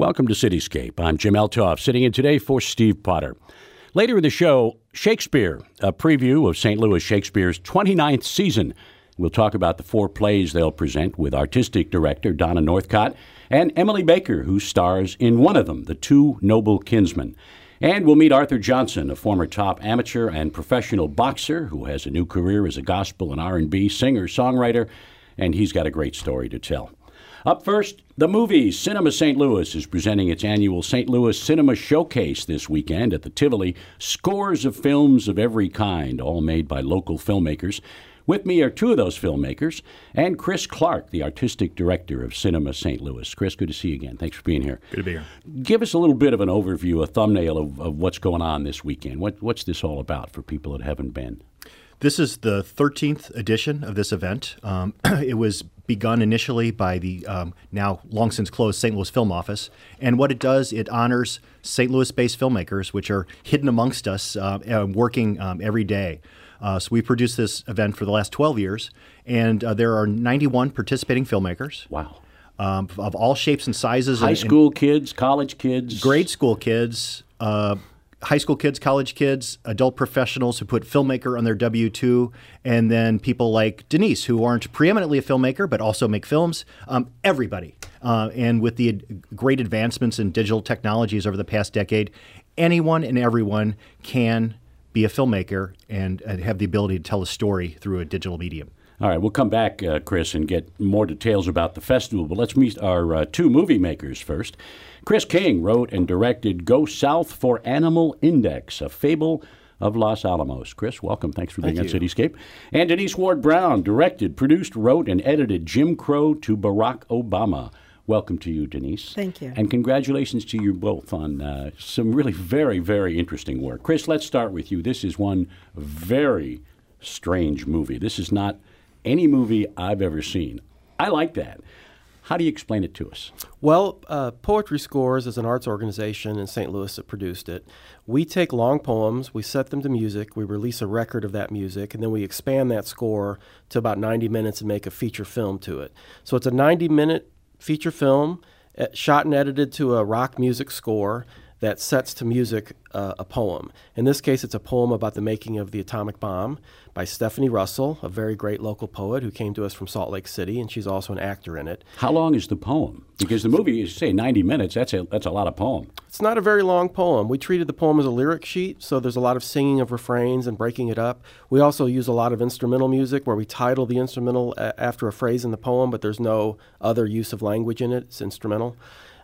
Welcome to Cityscape. I'm Jim Eltoff, sitting in today for Steve Potter. Later in the show, Shakespeare, a preview of St. Louis Shakespeare's 29th season. We'll talk about the 4 plays they'll present with artistic director Donna Northcott and Emily Baker, who stars in one of them, The Two Noble Kinsmen. And we'll meet Arthur Johnson, a former top amateur and professional boxer who has a new career as a gospel and R&B singer-songwriter, and he's got a great story to tell. Up first, the movies. Cinema St. Louis is presenting its annual St. Louis Cinema Showcase this weekend at the Tivoli. Scores of films of every kind, all made by local filmmakers. With me are 2 of those filmmakers, and Chris Clark, the artistic director of Cinema St. Louis. Chris, good to see you again. Thanks for being here. Good to be here. Give us a little bit of an overview, a thumbnail of what's going on this weekend. What's this all about for people that haven't been? This is the 13th edition of this event. It was begun initially by the now long since closed St. Louis Film Office. And what it does, it honors St. Louis-based filmmakers, which are hidden amongst us, working every day. So we produced this event for the last 12 years, and there are 91 participating filmmakers. Wow. Of all shapes and sizes. High school kids, college kids. Grade school kids, high school kids, college kids, adult professionals who put filmmaker on their W-2, and then people like Denise, who aren't preeminently a filmmaker but also make films. Everybody. And with the great advancements in digital technologies over the past decade, anyone and everyone can be a filmmaker and have the ability to tell a story through a digital medium. All right, we'll come back, Chris, and get more details about the festival, but let's meet our 2 movie makers first. Chris King wrote and directed Go South for Animal Index, a fable of Los Alamos. Chris, welcome. Thanks for being on Cityscape. And Denise Ward-Brown directed, produced, wrote, and edited Jim Crow to Barack Obama. Welcome to you, Denise. Thank you. And congratulations to you both on some really very, very interesting work. Chris, let's start with you. This is one very strange movie. This is not any movie I've ever seen. I like that. How do you explain it to us? Well, Poetry Scores is an arts organization in St. Louis that produced it. We take long poems, we set them to music, we release a record of that music, and then we expand that score to about 90 minutes and make a feature film to it. So it's a 90-minute feature film shot and edited to a rock music score that sets to music a poem. In this case, it's a poem about the making of the atomic bomb by Stephanie Russell, a very great local poet who came to us from Salt Lake City, and she's also an actor in it. How long is the poem? Because the movie is, say, 90 minutes. That's a lot of poem. It's not a very long poem. We treated the poem as a lyric sheet, so there's a lot of singing of refrains and breaking it up. We also use a lot of instrumental music where we title the instrumental after a phrase in the poem, but there's no other use of language in it. It's instrumental.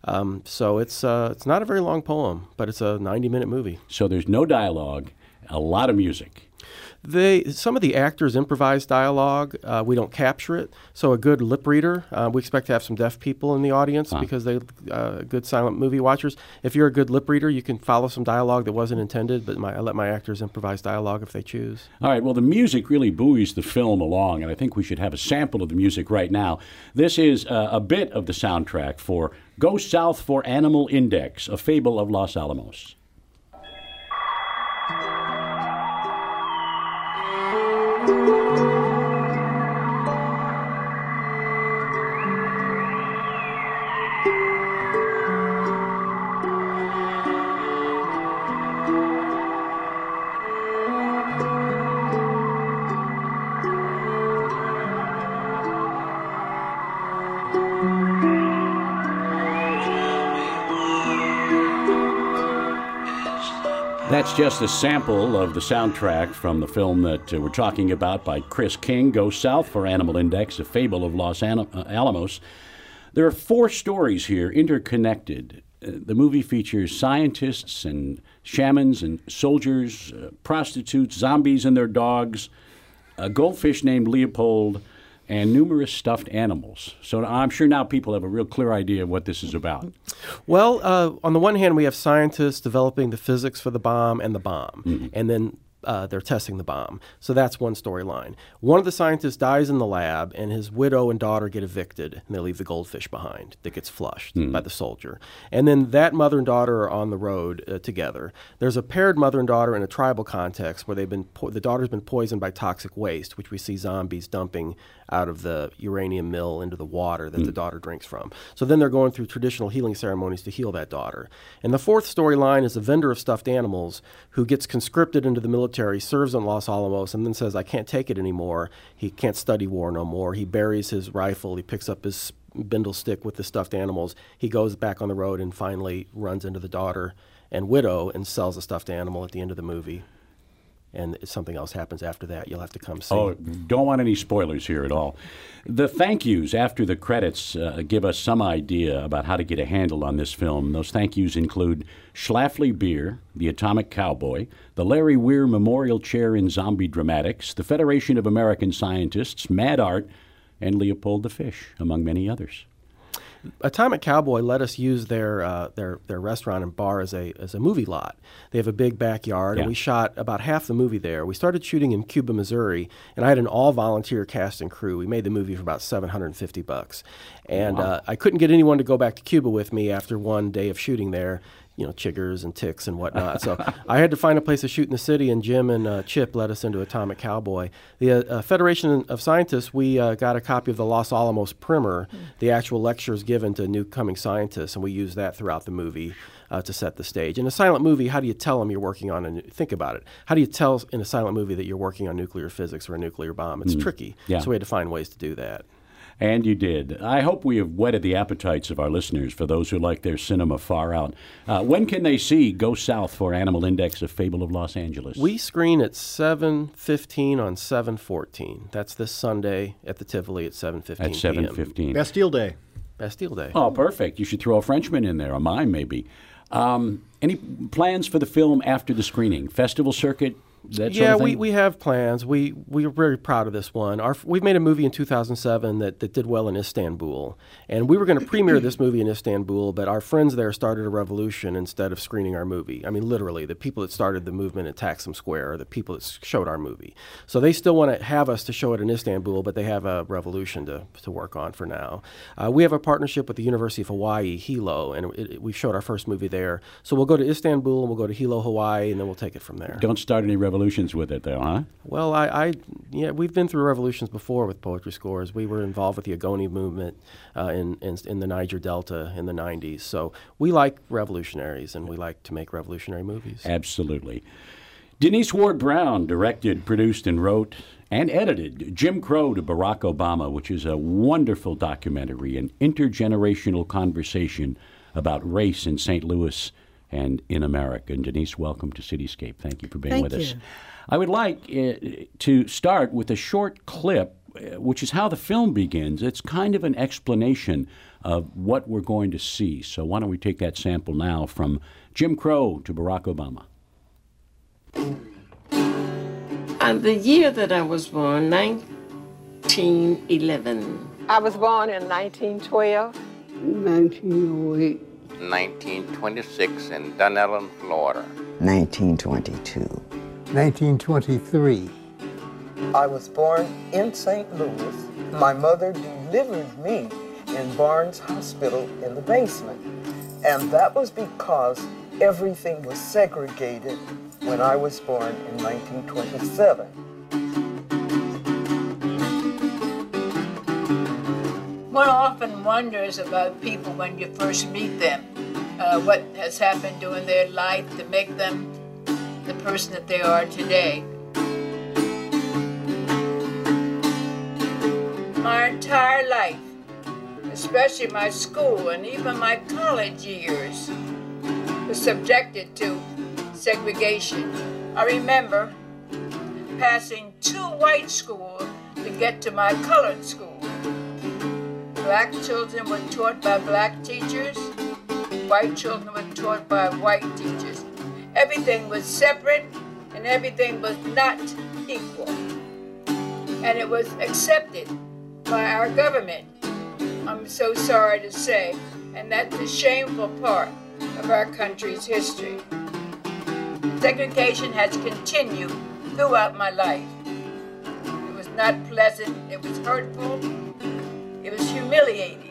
So it's not a very long poem, but it's a 90-minute movie. So there's no dialogue, a lot of music. Some of the actors improvise dialogue. We don't capture it. So a good lip reader, we expect to have some deaf people in the audience because they're good silent movie watchers. If you're a good lip reader, you can follow some dialogue that wasn't intended, but I let my actors improvise dialogue if they choose. All right, well, the music really buoys the film along, and I think we should have a sample of the music right now. This is a bit of the soundtrack for Go South for Animal Index, a fable of Los Alamos. That's just a sample of the soundtrack from the film that we're talking about by Chris King, Go South for Animal Index, a fable of Los Alamos. There are 4 stories here, interconnected. The movie features scientists and shamans and soldiers, prostitutes, zombies and their dogs, a goldfish named Leopold, and numerous stuffed animals. So I'm sure now people have a real clear idea of what this is about. Well, on the one hand, we have scientists developing the physics for the bomb and the bomb. Mm-hmm. And then they're testing the bomb. So that's one storyline. One of the scientists dies in the lab, and his widow and daughter get evicted, and they leave the goldfish behind that gets flushed by the soldier. And then that mother and daughter are on the road together. There's a paired mother and daughter in a tribal context where the daughter's been poisoned by toxic waste, which we see zombies dumping out of the uranium mill into the water that the daughter drinks from. So then they're going through traditional healing ceremonies to heal that daughter. And the fourth storyline is a vendor of stuffed animals who gets conscripted into the military, serves on Los Alamos, and then says, I can't take it anymore. He can't study war no more. He buries his rifle. He picks up his bindle stick with the stuffed animals. He goes back on the road and finally runs into the daughter and widow and sells a stuffed animal at the end of the movie. And something else happens after that. You'll have to come see. Oh, don't want any spoilers here at all. The thank yous after the credits give us some idea about how to get a handle on this film. Those thank yous include Schlafly Beer, the Atomic Cowboy, the Larry Weir Memorial Chair in Zombie Dramatics, the Federation of American Scientists, Mad Art, and Leopold the Fish, among many others. Atomic Cowboy let us use their restaurant and bar as a movie lot. They have a big backyard, and we shot about half the movie there. We started shooting in Cuba, Missouri, and I had an all-volunteer cast and crew. We made the movie for about $750, and I couldn't get anyone to go back to Cuba with me after one day of shooting there. Chiggers and ticks and whatnot. So I had to find a place to shoot in the city, and Jim and Chip led us into Atomic Cowboy. The Federation of Scientists, we got a copy of the Los Alamos Primer, the actual lectures given to new-coming scientists, and we used that throughout the movie to set the stage. In a silent movie, how do you tell them you're working on think about it. How do you tell in a silent movie that you're working on nuclear physics or a nuclear bomb? It's tricky. Yeah. So we had to find ways to do that. And you did. I hope we have whetted the appetites of our listeners for those who like their cinema far out. When can they see Go South for Animal Index, A Fable of Los Angeles? We screen at 7:15 on 7/14. That's this Sunday at the Tivoli at 7:15 At 7:15. Bastille Day. Bastille Day. Oh, perfect. You should throw a Frenchman in there, or mine maybe. Any plans for the film after the screening? Festival circuit? That sort of thing? we have plans. We are very proud of this one. We've made a movie in 2007 that did well in Istanbul, and we were going to premiere this movie in Istanbul, but our friends there started a revolution instead of screening our movie. I mean, literally, the people that started the movement at Taksim Square are the people that showed our movie. So they still want to have us to show it in Istanbul, but they have a revolution to work on for now. We have a partnership with the University of Hawaii, Hilo, and we showed our first movie there. So we'll go to Istanbul, and we'll go to Hilo, Hawaii, and then we'll take it from there. Don't start any revolutions with it, though, huh? Well, we've been through revolutions before with poetry scores. We were involved with the Ogoni movement in the Niger Delta in the 90s. So we like revolutionaries, and we like to make revolutionary movies. Absolutely. Denise Ward Brown directed, produced, and wrote and edited Jim Crow to Barack Obama, which is a wonderful documentary, an intergenerational conversation about race in St. Louis and in America. And Denise, welcome to Cityscape. Thank you for being with us. I would like to start with a short clip, which is how the film begins. It's kind of an explanation of what we're going to see. So why don't we take that sample now from Jim Crow to Barack Obama. The year that I was born, 1911. I was born in 1912. 1908. 1926 in Dunellen, Florida. 1922. 1923. I was born in St. Louis. My mother delivered me in Barnes Hospital in the basement. And that was because everything was segregated when I was born in 1927. One often wonders about people when you first meet them, what has happened during their life to make them the person that they are today. My entire life, especially my school and even my college years, was subjected to segregation. I remember passing 2 white schools to get to my colored school. Black children were taught by black teachers. White children were taught by white teachers. Everything was separate and everything was not equal. And it was accepted by our government, I'm so sorry to say, and that's a shameful part of our country's history. Segregation has continued throughout my life. It was not pleasant, it was hurtful, it was humiliating.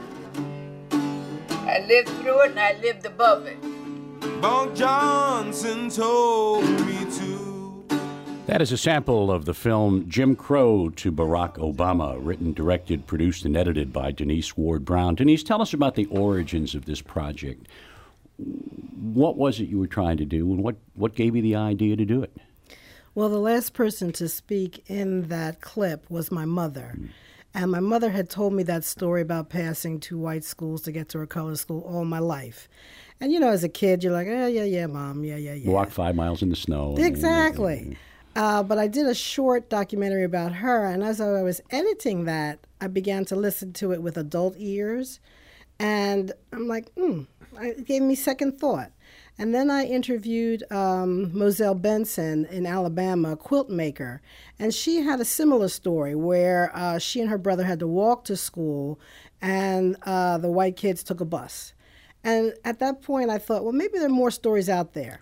I lived through it and I lived above it. Bonk Johnson told me to. That is a sample of the film Jim Crow to Barack Obama, written, directed, produced, and edited by Denise Ward Brown. Denise, tell us about the origins of this project. What was it you were trying to do, and what gave you the idea to do it? Well, the last person to speak in that clip was my mother. And my mother had told me that story about passing two white schools to get to her color school all my life. And, you know, as a kid, you're like, yeah, Mom, yeah. Walk 5 miles in the snow. Exactly. But I did a short documentary about her, and as I was editing that, I began to listen to it with adult ears. And I'm like, it gave me second thought. And then I interviewed Moselle Benson in Alabama, a quilt maker. And she had a similar story where she and her brother had to walk to school, and the white kids took a bus. And at that point, I thought, well, maybe there are more stories out there.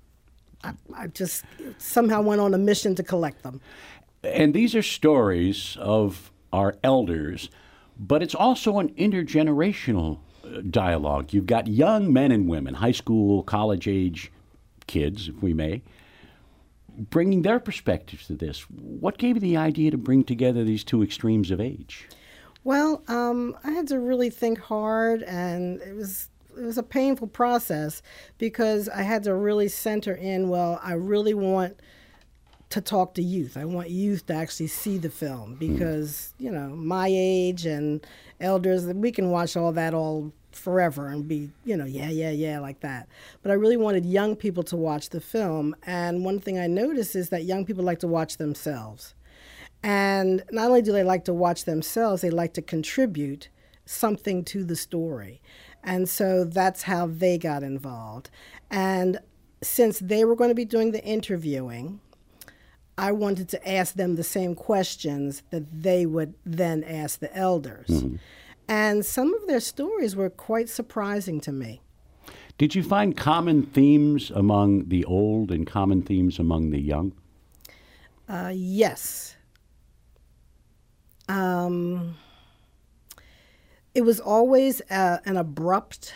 I just somehow went on a mission to collect them. And these are stories of our elders, but it's also an intergenerational dialogue. You've got young men and women, high school, college-age kids, if we may, bringing their perspectives to this. What gave you the idea to bring together these two extremes of age? Well, I had to really think hard, and it was a painful process because I had to really center in, well, I really want to talk to youth. I want youth to actually see the film because, you know, my age and elders, we can watch all that all forever and be, you know, yeah, like that. But I really wanted young people to watch the film. And one thing I noticed is that young people like to watch themselves. And not only do they like to watch themselves, they like to contribute something to the story. And so that's how they got involved. And since they were going to be doing the interviewing, I wanted to ask them the same questions that they would then ask the elders. Mm-hmm. And some of their stories were quite surprising to me. Did you find common themes among the old and common themes among the young? Yes. It was always an abrupt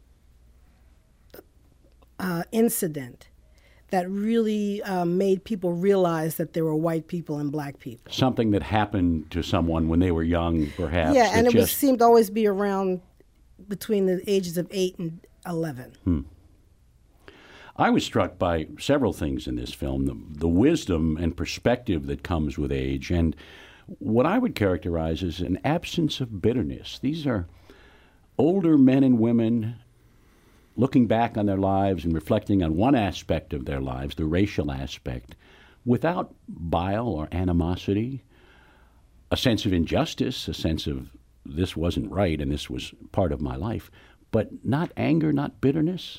incident that really made people realize that there were white people and black people. Something that happened to someone when they were young, perhaps. Yeah, and it seemed to always be around between the ages of 8 and 11. I was struck by several things in this film, the wisdom and perspective that comes with age, and what I would characterize as an absence of bitterness. These are older men and women looking back on their lives and reflecting on one aspect of their lives, the racial aspect, without bile or animosity, a sense of injustice, a sense of this wasn't right and this was part of my life, but not anger, not bitterness.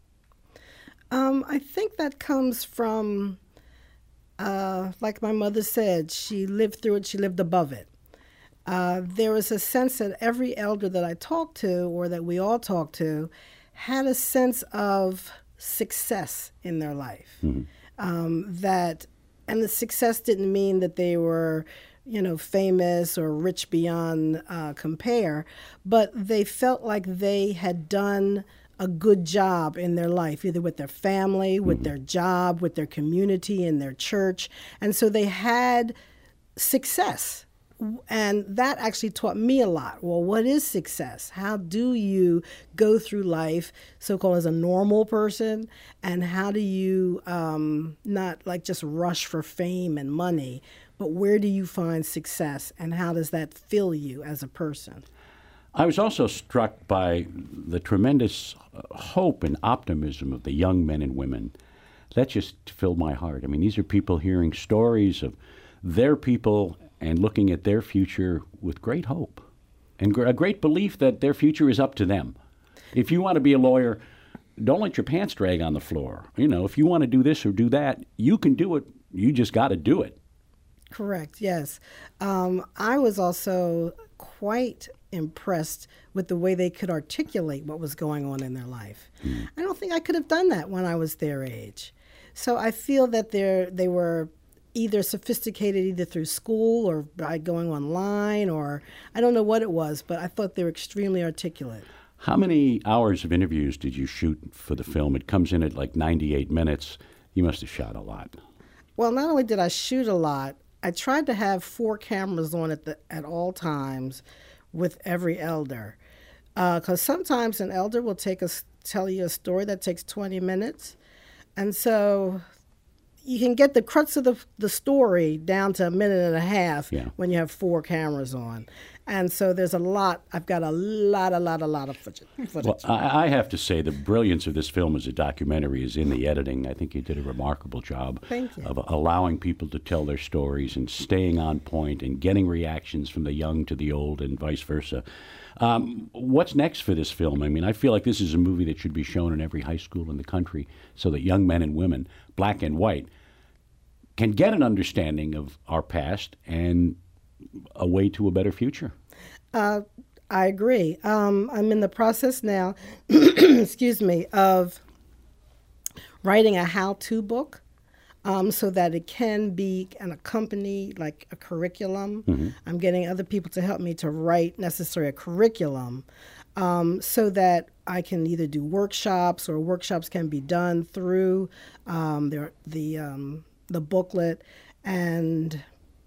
I think that comes from, like my mother said, she lived through it, she lived above it. There was a sense that every elder that I talked to, or that we all talked to, had a sense of success in their life. Mm-hmm. And the success didn't mean that they were, famous or rich beyond compare, but they felt like they had done a good job in their life, either with their family, with their job, with their community, in their church. And so they had success. And that actually taught me a lot. Well, what is success? How do you go through life, so-called as a normal person? And how do you not like just rush for fame and money, but where do you find success? And how does that fill you as a person? I was also struck by the tremendous hope and optimism of the young men and women. That just filled my heart. I mean, these are people hearing stories of their people and looking at their future with great hope and a great belief that their future is up to them. If you want to be a lawyer, don't let your pants drag on the floor. If you want to do this or do that, you can do it. You just got to do it. Correct, yes. I was also quite impressed with the way they could articulate what was going on in their life. I don't think I could have done that when I was their age. So I feel that they were either sophisticated either through school or by going online, or I don't know what it was, but I thought they were extremely articulate. How many hours of interviews did you shoot for the film? It comes in at like 98 minutes. You must have shot a lot. Well, not only did I shoot a lot, I tried to have 4 cameras on at all times with every elder. Because sometimes an elder will tell you a story that takes 20 minutes. And so you can get the crux of the story down to a minute and a half when you have 4 cameras on. And so there's a lot. I've got a lot of footage. Well, I have to say the brilliance of this film as a documentary is in the editing. I think you did a remarkable job of allowing people to tell their stories and staying on point and getting reactions from the young to the old and vice versa. What's next for this film? I mean, I feel like this is a movie that should be shown in every high school in the country so that young men and women, black and white, can get an understanding of our past and a way to a better future. I agree. I'm in the process now, excuse me, of writing a how-to book so that it can be an accompany, like a curriculum. Mm-hmm. I'm getting other people to help me to write a curriculum so that I can either do workshops or workshops can be done through the booklet. And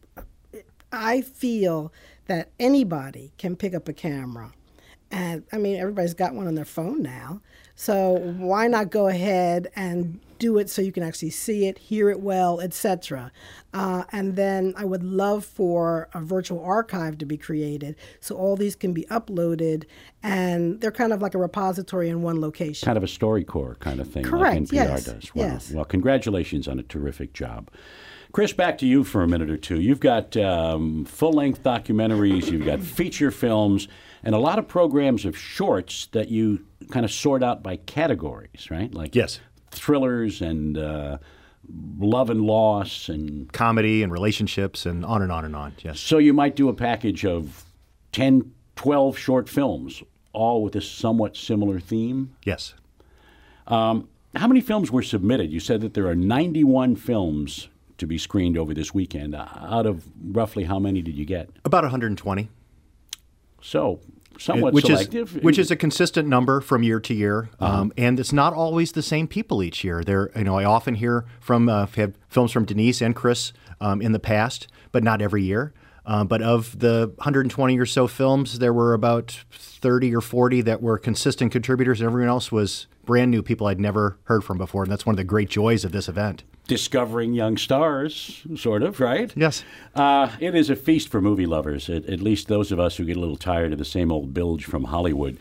I feel that anybody can pick up a camera. And, I mean, everybody's got one on their phone now. So why not go ahead and do it so you can actually see it, hear it well, etc. And then I would love for a virtual archive to be created so all these can be uploaded, and they're kind of like a repository in one location. Kind of a StoryCorps kind of thing. Correct, like NPR does. Wow. Yes. Well, congratulations on a terrific job. Chris, back to you for a minute or two. You've got full-length documentaries, you've got feature films, and a lot of programs of shorts that you kind of sort out by categories, right? Like thrillers and love and loss and comedy and relationships and on and on and on. Yes. So you might do a package of 10, 12 short films, all with a somewhat similar theme? Yes. How many films were submitted? You said that there are 91 films to be screened over this weekend. Out of roughly how many did you get? About 120. So somewhat selective. Which is a consistent number from year to year, and it's not always the same people each year. I often hear from I've had films from Denise and Chris in the past, but not every year. But of the 120 or so films, there were about 30 or 40 that were consistent contributors, and everyone else was brand new people I'd never heard from before, and that's one of the great joys of this event. Discovering young stars, sort of, right? Yes. It is a feast for movie lovers, at least those of us who get a little tired of the same old bilge from Hollywood.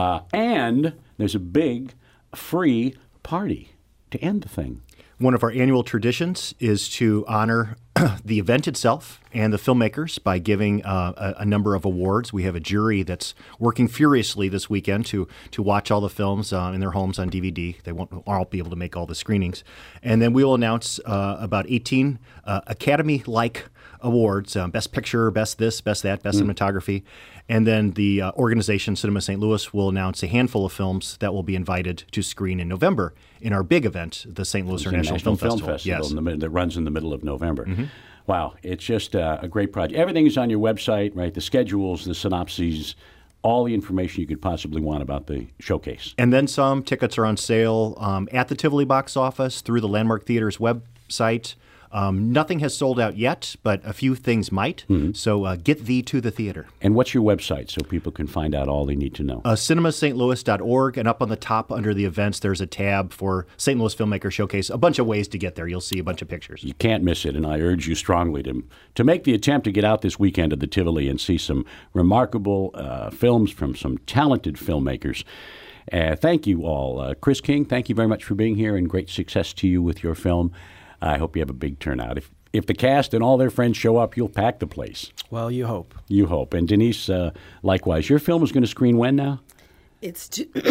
And there's a big free party to end the thing. One of our annual traditions is to honor the event itself and the filmmakers by giving a number of awards. We have a jury that's working furiously this weekend to watch all the films in their homes on DVD. They won't all be able to make all the screenings. And then we will announce about 18 Academy-like awards, Best Picture, Best This, Best That, Best Cinematography. And then the organization, Cinema St. Louis, will announce a handful of films that will be invited to screen in November in our big event, the St. Louis International Film Festival. Yes. That runs in the middle of November. Mm-hmm. Wow, it's just a great project. Everything is on your website, right? The schedules, the synopses, all the information you could possibly want about the showcase. And then some. Tickets are on sale at the Tivoli box office, through the Landmark Theater's website. Nothing has sold out yet, but a few things might. Mm-hmm. So get thee to the theater. And what's your website so people can find out all they need to know? cinemastlouis.org, and up on the top under the events, there's a tab for St. Louis Filmmaker Showcase. A bunch of ways to get there. You'll see a bunch of pictures. You can't miss it, and I urge you strongly to make the attempt to get out this weekend at the Tivoli and see some remarkable films from some talented filmmakers. Thank you all. Chris King, thank you very much for being here, and great success to you with your film. I hope you have a big turnout. If the cast and all their friends show up, you'll pack the place. Well, you hope. You hope. And Denise, likewise. Your film is going to screen when now? It's,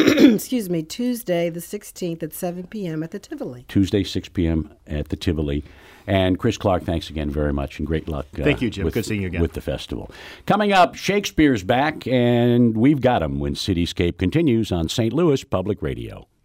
Tuesday the 16th at 7 p.m. at the Tivoli. Tuesday, 6 p.m. at the Tivoli. And Chris Clark, thanks again very much, and great luck. Thank you, Jim. Good seeing you again. With the festival. Coming up, Shakespeare's back, and we've got him when Cityscape continues on St. Louis Public Radio.